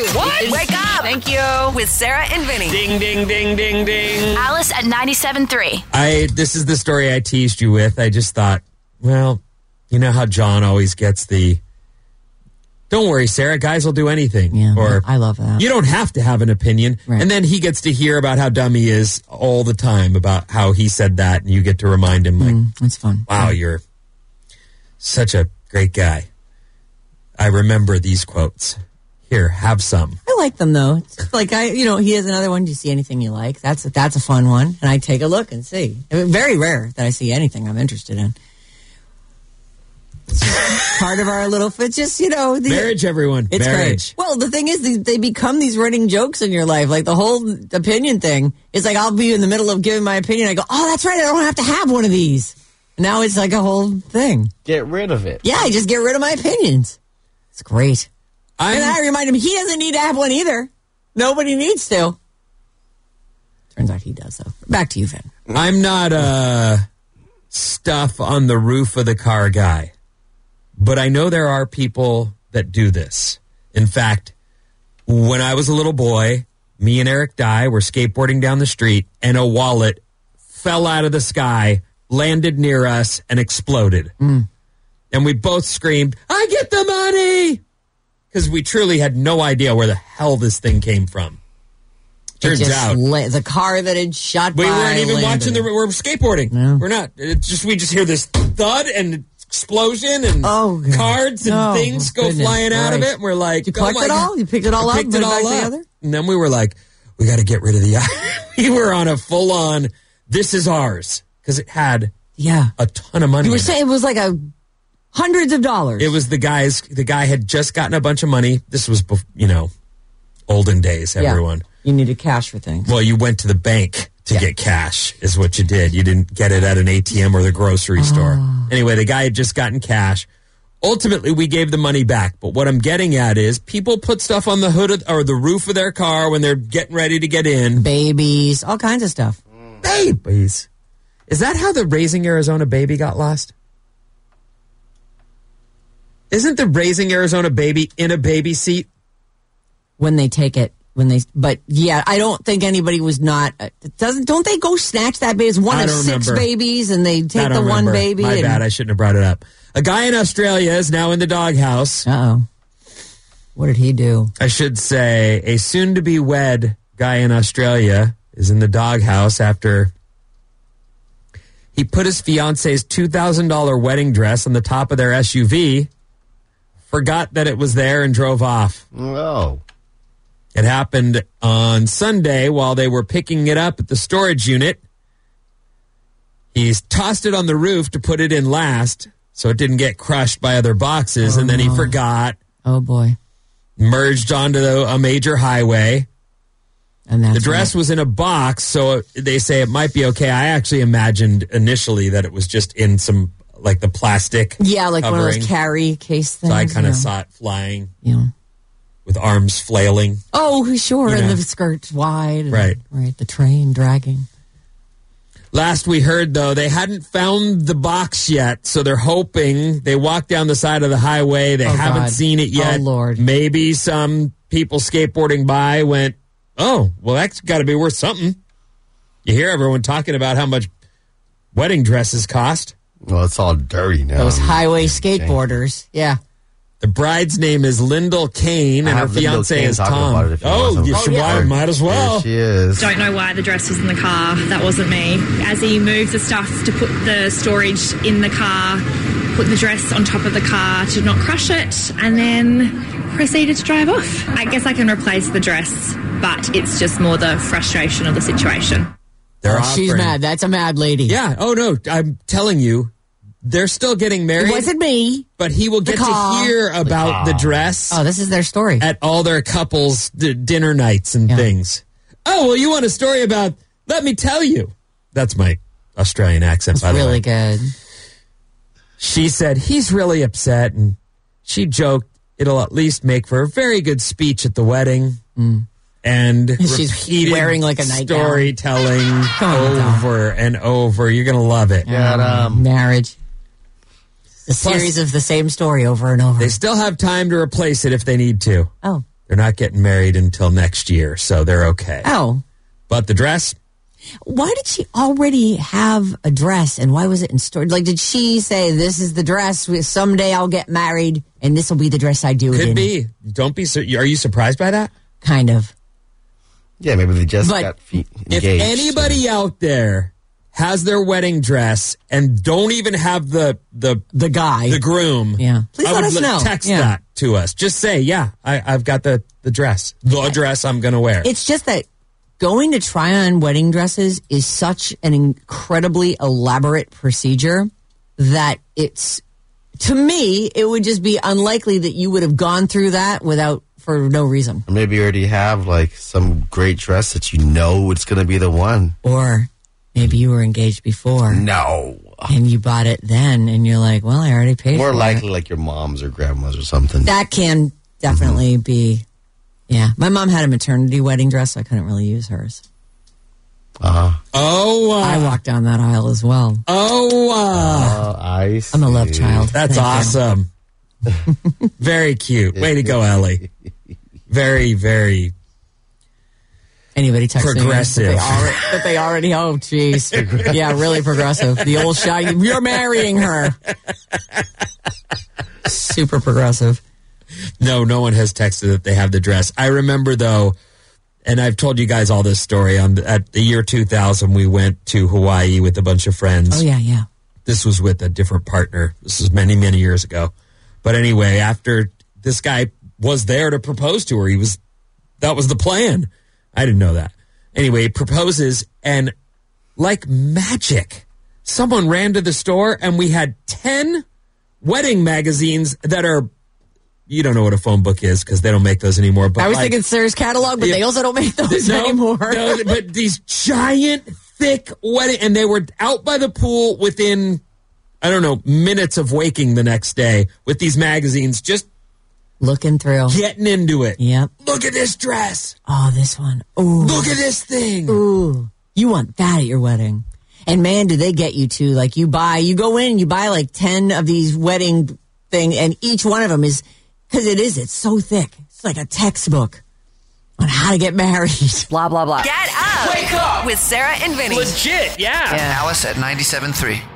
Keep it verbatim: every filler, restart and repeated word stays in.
What? Wake up. Thank you. With Sarah and Vinny. Ding, ding, ding, ding, ding. Alice at ninety-seven point three. I, this is the story I teased you with. I just thought, well, you know how John always gets the, don't worry, Sarah, guys will do anything. Yeah, or I love that. You don't have to have an opinion. Right. And then he gets to hear about how dumb he is all the time, about how he said that, and you get to remind him, like, Mm, it's fun. wow, you're such a great guy. I remember these quotes. Here, have some. I like them though. It's like I, you know, he has another one. Do you see anything you like? That's that's a fun one, and I take a look and see. I mean, very rare that I see anything I'm interested in. It's just part of our little, it's just, you know, the, Marriage, everyone. It's Marriage. great. Well, the thing is, they, they become these running jokes in your life. Like the whole opinion thing is like, I'll be in the middle of giving my opinion. I go, oh, that's right. I don't have to have one of these. Now it's like a whole thing. Get rid of it. Yeah, I just get rid of my opinions. It's great. I'm, And I remind him, he doesn't need to have one either. Nobody needs to. Turns out he does, though. Back to you, Vin. I'm not a stuff on the roof of the car guy, but I know there are people that do this. In fact, when I was a little boy, me and Eric Dye were skateboarding down the street, and a wallet fell out of the sky, landed near us, and exploded. Mm. And we both screamed, I get the money! Because we truly had no idea where the hell this thing came from. Turns It just out. la- the car that had shot We by weren't even landed. watching the. We're skateboarding. No. We're not. It's just we just hear this thud and explosion and Oh, God. cards and Oh, things go goodness flying out of Christ. it. And we're like, You collect oh my it all? God. You picked it all I up picked and it put it all back up. together? And then we were like, we got to get rid of the. We were on a full on. This is ours because it had Yeah. a ton of money. You were in it. saying it was like a hundreds of dollars. It was the guy's. The guy had just gotten a bunch of money. This was, bef- you know, olden days. Yeah. Everyone. You needed cash for things. Well, you went to the bank to Yeah. get cash, is what you did. You didn't get it at an A T M or the grocery store. Anyway, the guy had just gotten cash. Ultimately, we gave the money back. But what I'm getting at is people put stuff on the hood of, or the roof of their car when they're getting ready to get in. Babies, all kinds of stuff. Babies. Is that how the Raising Arizona baby got lost? Isn't the Raising Arizona baby in a baby seat? When they take it, when they, but yeah, I don't think anybody was not, uh, doesn't, don't they go snatch that baby? It's one I of don't six remember. babies and they I take don't the one remember. baby. My and, bad. I shouldn't have brought it up. A guy in Australia is now in the doghouse. Uh-oh. What did he do? I should say a soon-to-be wed guy in Australia is in the doghouse after he put his fiance's two thousand dollars wedding dress on the top of their S U V, forgot that it was there, and drove off. Oh. It happened on Sunday while they were picking it up at the storage unit. He's tossed it on the roof to put it in last so it didn't get crushed by other boxes, Oh, and then he no. forgot, Oh boy. merged onto the, a major highway. And that's The dress right. was in a box, so they say it might be okay. I actually imagined initially that it was just in some, like the plastic. Yeah, like one of covering. those carry case things. So I kind of yeah. saw it flying Yeah. with arms flailing. Oh, sure. You And know. the skirt's wide. and- Right. Right. The train dragging. Last we heard, though, they hadn't found the box yet, so they're hoping. They walked down the side of the highway. They Oh, haven't God. seen it yet. Oh, Lord. Maybe some people skateboarding by went, oh, well, that's got to be worth something. You hear everyone talking about how much wedding dresses cost. Well, it's all dirty now. Those highway skateboarders. Yeah. The bride's name is Lyndall Kane, I and her have Lyndall fiance Kane is talking Tom. about it if you Oh, want you some. should Oh, yeah. might, might as well. There she is. Don't know why the dress was in the car. That wasn't me. As he moved the stuff to put the storage in the car, put the dress on top of the car to not crush it, and then proceeded to drive off. I guess I can replace the dress, but it's just more the frustration of the situation. They're Oh, she's offering- mad. That's a mad lady. Yeah. Oh, no. I'm telling you, they're still getting married. It wasn't me. But he will get to car. hear about the dress Oh, this is their story. at all their couples' d- dinner nights and Yeah. things. Oh, well, you want a story about, let me tell you. That's my Australian accent, It's by the way. really good. She said he's really upset, and she joked it'll at least make for a very good speech at the wedding. And She's repeated wearing like a nightgown. storytelling on, Tom. over and over. You're going to love it. Got, um, Marriage. A Plus- series of the same story over and over. They still have time to replace it if they need to. Oh. They're not getting married until next year, so they're okay. Oh. But the dress? Why did she already have a dress, and why was it in storage? Like, did she say, this is the dress, someday I'll get married, and this will be the dress I do it in? Could be. Don't be. Are you surprised by that? Kind of. Yeah, maybe they just But got feet If engaged. anybody out there has their wedding dress and don't even have the the The guy. the groom, Yeah. Please I let would us li- know. Text Yeah. that to us. Just say, yeah, I, I've got the the dress, the dress I'm going to wear. It's just that going to try on wedding dresses is such an incredibly elaborate procedure that it's, to me, it would just be unlikely that you would have gone through that without, for no reason. Or maybe you already have like some great dress that you know it's going to be the one. Or maybe you were engaged before No. and you bought it then and you're like, well, I already paid More for likely it. like your mom's or grandma's or something. That can definitely be, yeah. My mom had a maternity wedding dress, so I couldn't really use hers. Uh, oh, uh, I walked down that aisle as well. oh, uh, uh, I see. I'm a love child. that's Thank you. awesome. Very cute. Way to go, Ellie. Very, very. Anybody texting me Progressive. that they already, that they already oh, jeez. Yeah, really progressive. The old shy, you're marrying her. Super progressive. No, no one has texted that they have the dress. I remember, though, and I've told you guys all this story. On the, at the year two thousand, we went to Hawaii with a bunch of friends. Oh, yeah, yeah. This was with a different partner. This was many, many years ago. But anyway, after this guy was there to propose to her, he was, that was the plan. I didn't know that. Anyway, he proposes, and like magic, someone ran to the store, and we had ten wedding magazines that are, you don't know what a phone book is because they don't make those anymore. But I was like, thinking Sarah's catalog, but Yeah. they also don't make those no, anymore. no, but these giant, thick wedding, and they were out by the pool within, I don't know, minutes of waking the next day with these magazines, just Looking through. getting into it. Yep. Look at this dress. Oh, this one. Ooh. Look at this thing. Ooh. You want that at your wedding. And man, do they get you too. Like you buy, you go in and you buy like ten of these wedding thing, and each one of them is, because it is, it's so thick. It's like a textbook on how to get married. Blah, blah, blah. Get up. Wake up With Sarah and Vinny. legit yeah Yeah. Alice at ninety-seven point three.